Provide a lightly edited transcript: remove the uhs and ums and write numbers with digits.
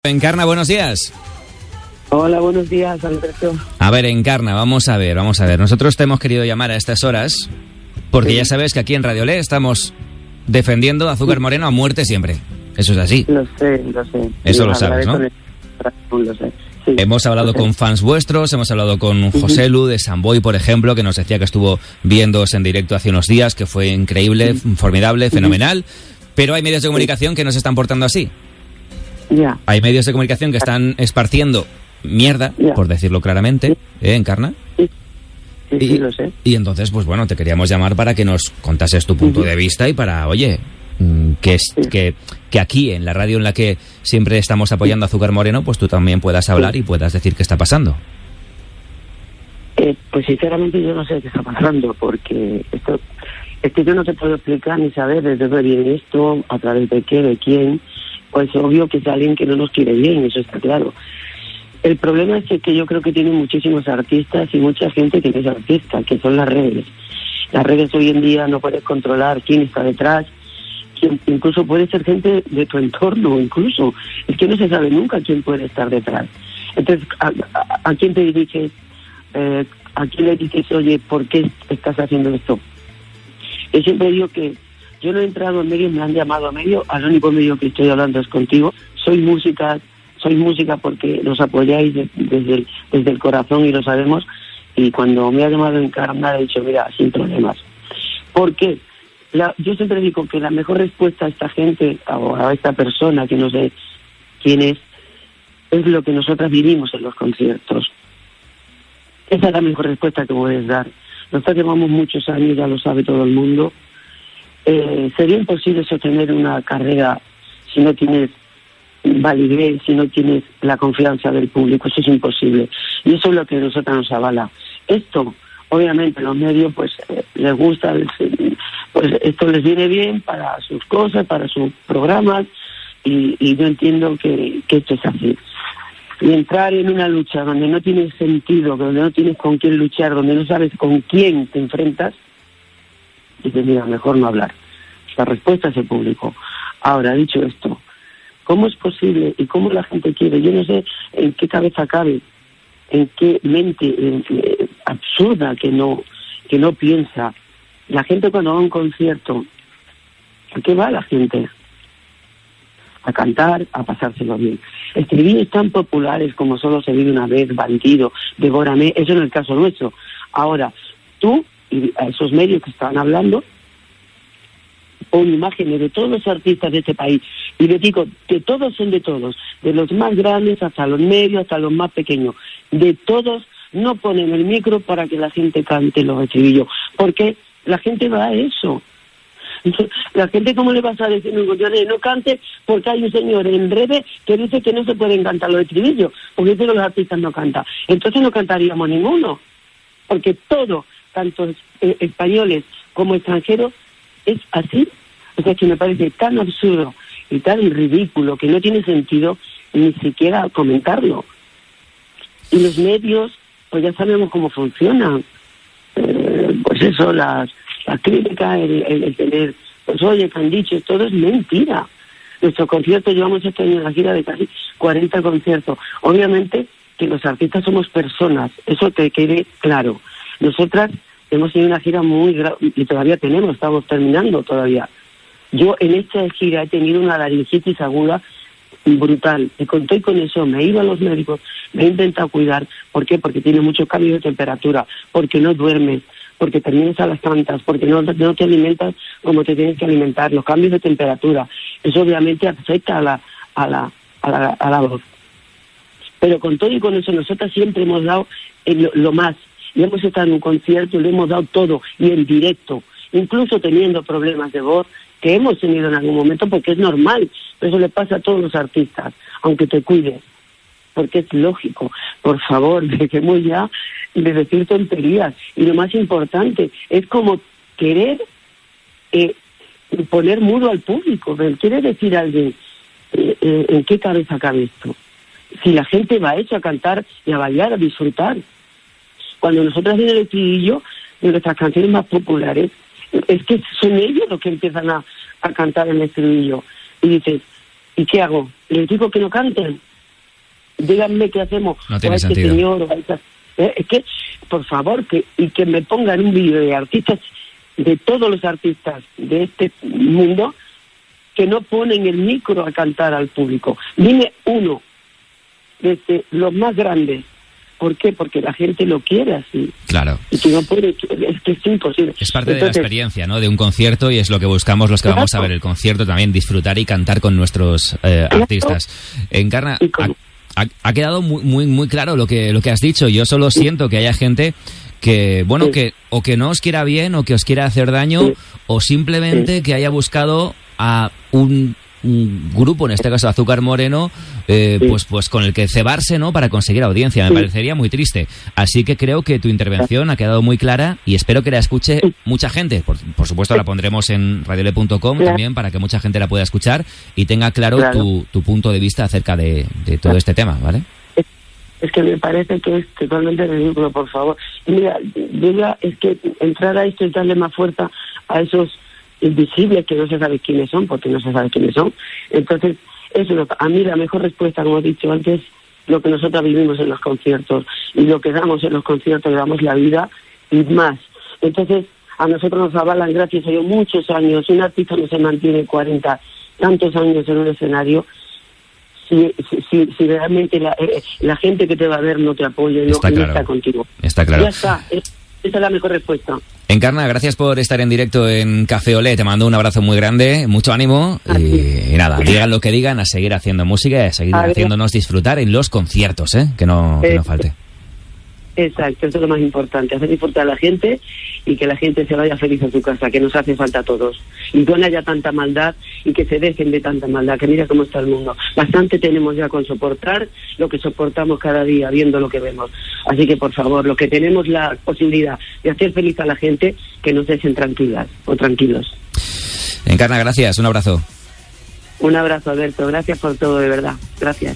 Encarna, buenos días. Hola, buenos días, Alberto. A ver, Encarna, vamos a ver. Nosotros te hemos querido llamar a estas horas porque ya sabes que aquí en Radio Le estamos defendiendo a Azúcar Moreno a muerte siempre. Eso es así. Lo sé. Eso lo sabes, ¿no? Lo sé. Sí, hemos hablado con fans vuestros, hemos hablado con José Lu de Samboy, por ejemplo, que nos decía que estuvo viéndoos en directo hace unos días, que fue increíble, formidable, fenomenal. Pero hay medios de comunicación que no se están portando así. Ya. Hay medios de comunicación que están esparciendo mierda, por decirlo claramente, Encarna. Sí, lo sé. Y entonces, pues bueno, te queríamos llamar para que nos contases tu punto de vista y para, oye, que aquí, en la radio en la que siempre estamos apoyando a Azúcar Moreno, pues tú también puedas hablar y puedas decir qué está pasando. Pues sinceramente yo no sé qué está pasando, porque esto es que yo no te puedo explicar ni saber desde dónde viene esto, a través de qué, de quién. Pues obvio que es alguien que no nos quiere bien, eso está claro. El problema es que yo creo que tienen muchísimos artistas y mucha gente que no es artista, que son las redes. Las redes hoy en día no puedes controlar quién está detrás, incluso puede ser gente de tu entorno, incluso. Es que no se sabe nunca quién puede estar detrás. Entonces, ¿a quién te diriges? ¿A quién le dices, oye, por qué estás haciendo esto? Yo siempre digo que yo no he entrado en medios, me han llamado a medio, al único medio que estoy hablando es contigo. Soy música porque nos apoyáis desde el corazón y lo sabemos. Y cuando me ha llamado Encarna, he dicho, mira, sin problemas. ¿Por qué? Yo siempre digo que la mejor respuesta a esta gente, o a esta persona que no sé quién es lo que nosotras vivimos en los conciertos. Esa es la mejor respuesta que puedes dar. Nosotros llevamos muchos años, ya lo sabe todo el mundo. Sería imposible sostener una carrera si no tienes validez, si no tienes la confianza del público. Eso es imposible, y eso es lo que a nosotros nos avala. Esto, obviamente, los medios pues les gusta, pues esto les viene bien para sus cosas, para sus programas, y yo entiendo que esto es así. Y entrar en una lucha donde no tiene sentido, donde no tienes con quién luchar, donde no sabes con quién te enfrentas, dices, mira, mejor no hablar. La respuesta es el público. Ahora, dicho esto, ¿cómo es posible y cómo la gente quiere? Yo no sé en qué cabeza cabe, en qué mente absurda que no piensa. La gente cuando va a un concierto, ¿a qué va la gente? A cantar, a pasárselo bien. Estribillos tan populares como Solo se vive una vez, Bandido, Devórame, eso no es el caso nuestro. Ahora, tú y a esos medios que estaban hablando, pon imágenes de todos los artistas de este país, y les digo que todos son de todos, de los más grandes hasta los medios, hasta los más pequeños, de todos. No ponen el micro para que la gente cante los estribillos, porque la gente va a eso. Entonces, la gente, ¿cómo le vas a decir no cante? Porque hay un señor en redes que dice que no se pueden cantar los estribillos, porque dice que los artistas no cantan. Entonces no cantaríamos ninguno, porque todo, tanto españoles como extranjeros, es así. O sea, que me parece tan absurdo y tan ridículo que no tiene sentido ni siquiera comentarlo. Y los medios, pues ya sabemos cómo funcionan. Pues eso, la crítica, el tener, pues oye, que han dicho, todo es mentira. Nuestro concierto, llevamos este año en la gira de casi 40 conciertos. Obviamente que los artistas somos personas, eso te quede claro. Nosotras hemos tenido una gira muy grande, y todavía estamos terminando todavía. Yo en esta gira he tenido una laringitis aguda brutal, y con eso me he ido a los médicos, me he intentado cuidar. ¿Por qué? Porque tiene mucho cambio de temperatura, porque no duermes, porque terminas a las tantas, porque no te alimentas como te tienes que alimentar. Los cambios de temperatura, eso obviamente afecta a la voz. Pero con todo y con eso, nosotros siempre hemos dado lo más. Y hemos estado en un concierto y le hemos dado todo, y en directo, incluso teniendo problemas de voz, que hemos tenido en algún momento, porque es normal. Eso le pasa a todos los artistas, aunque te cuides, porque es lógico. Por favor, dejemos ya de decir tonterías. Y lo más importante, es como querer poner mudo al público. Quiere decir alguien, ¿en qué cabeza cabe esto? Si la gente va a eso, a cantar y a bailar, a disfrutar. Cuando nosotros en el estribillo de nuestras canciones más populares, es que son ellos los que empiezan a cantar el estribillo. Y dices, ¿y qué hago? ¿Les digo que no canten? díganme qué hacemos. No tiene este sentido. Señor, o a esta... Es que, por favor, que me pongan un vídeo de artistas, de todos los artistas de este mundo, que no ponen el micro a cantar al público. Dime uno, desde los más grandes. ¿Por qué? Porque la gente lo quiere así. Claro. Y que no puede, es que es imposible. Es parte de la experiencia, ¿no? De un concierto, y es lo que buscamos los que vamos a ver el concierto, también disfrutar y cantar con nuestros artistas. Encarna, ha quedado muy claro lo que has dicho. Yo solo siento que haya gente que, bueno, que o que no os quiera bien, o que os quiera hacer daño, o simplemente que haya buscado a un grupo, en este caso Azúcar Moreno, pues con el que cebarse, ¿no? Para conseguir audiencia. Me parecería muy triste. Así que creo que tu intervención ha quedado muy clara y espero que la escuche mucha gente. Por supuesto, la pondremos en radiole.com también para que mucha gente la pueda escuchar y tenga claro tu punto de vista acerca de todo este tema, ¿vale? Es que me parece que es totalmente ridículo, por favor. Y mira, es que entrar a esto y darle más fuerza a esos invisibles que no se sabe quiénes son, porque no se sabe quiénes son. Entonces, eso, a mí la mejor respuesta, como he dicho antes, lo que nosotros vivimos en los conciertos, y lo que damos en los conciertos, damos la vida y más. Entonces, a nosotros nos avalan, gracias a Dios, muchos años. Un artista no se mantiene 40, tantos años en un escenario si realmente la gente que te va a ver no te apoya y no está contigo. Está claro. Ya está. Esa es la mejor respuesta. Encarna, gracias por estar en directo en Café Olé. Te mando un abrazo muy grande, mucho ánimo y nada, digan lo que digan, a seguir haciendo música y a seguir haciéndonos disfrutar en los conciertos, que no falte. Exacto, eso es lo más importante, hacer disfrutar a la gente y que la gente se vaya feliz a su casa, que nos hace falta a todos. Y que no haya tanta maldad y que se dejen de tanta maldad, que mira cómo está el mundo. Bastante tenemos ya con soportar lo que soportamos cada día, viendo lo que vemos. Así que, por favor, los que tenemos la posibilidad de hacer feliz a la gente, que nos dejen tranquilas o tranquilos. Encarna, gracias, un abrazo. Un abrazo, Alberto, gracias por todo, de verdad. Gracias.